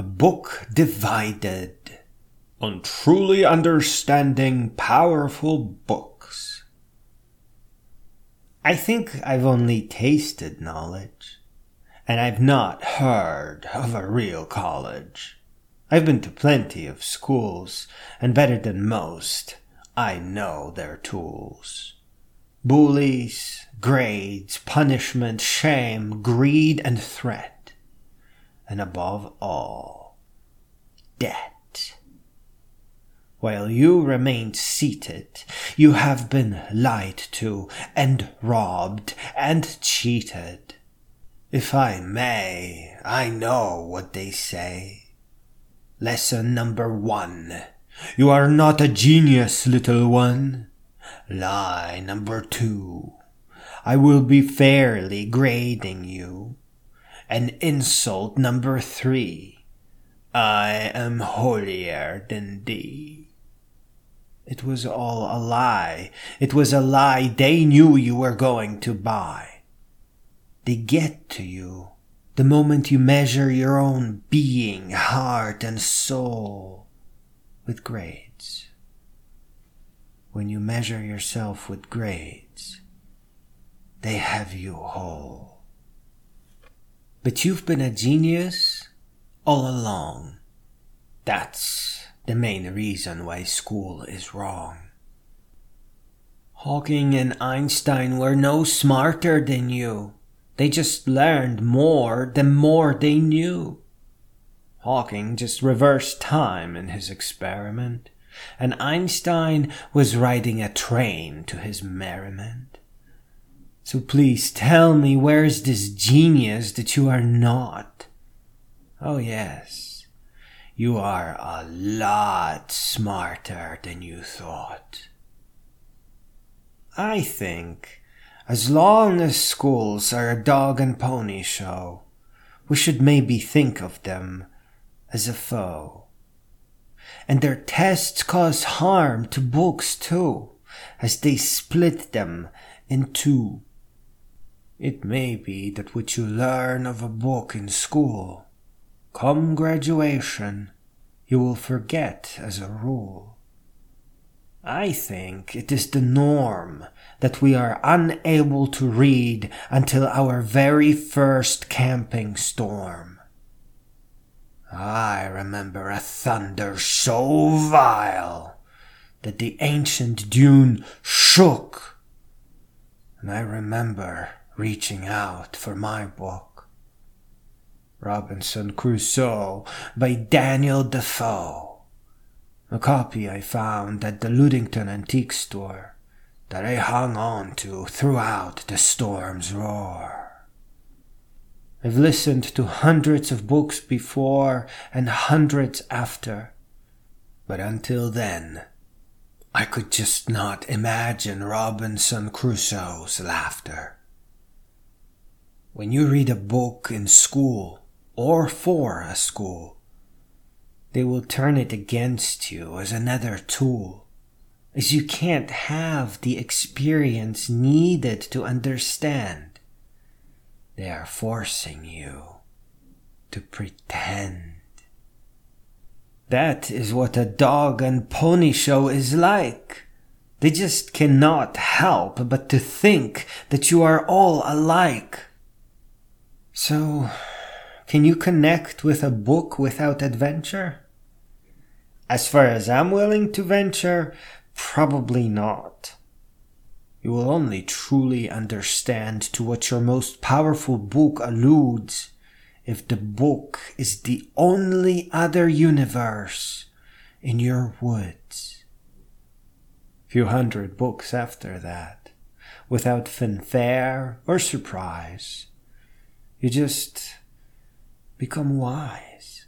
A book divided on truly understanding powerful books. I think I've only tasted knowledge, and I've not heard of a real college. I've been to plenty of schools, and better than most, I know their tools. Bullies, grades, punishment, shame, greed, and threat. And above all, debt. While you remained seated, you have been lied to, and robbed, and cheated. If I may, I know what they say. Lesson number 1. You are not a genius, little one. Lie number 2. I will be fairly grading you. And insult number 3. I am holier than thee. It was all a lie. It was a lie they knew you were going to buy. They get to you the moment you measure your own being, heart, and soul with grades. When you measure yourself with grades, they have you whole. But you've been a genius all along. That's the main reason why school is wrong. Hawking and Einstein were no smarter than you. They just learned more the more they knew. Hawking just reversed time in his experiment, and Einstein was riding a train to his merriment. So please tell me, where is this genius that you are not? Oh yes, you are a lot smarter than you thought. I think, as long as schools are a dog and pony show, we should maybe think of them as a foe. And their tests cause harm to books too, as they split them in two. It may be that what you learn of a book in school, come graduation, you will forget as a rule. I think it is the norm that we are unable to read until our very first camping storm. I remember a thunder so vile that the ancient dune shook, and I remember reaching out for my book, Robinson Crusoe by Daniel Defoe, a copy I found at the Ludington Antique Store that I hung on to throughout the storm's roar. I've listened to hundreds of books before and hundreds after, but until then, I could just not imagine Robinson Crusoe's laughter. When you read a book in school, or for a school, they will turn it against you as another tool, as you can't have the experience needed to understand. They are forcing you to pretend. That is what a dog and pony show is like. They just cannot help but to think that you are all alike. So, can you connect with a book without adventure? As far as I'm willing to venture, probably not. You will only truly understand to what your most powerful book alludes if the book is the only other universe in your woods. Few hundred books after that, without fanfare or surprise, you just become wise.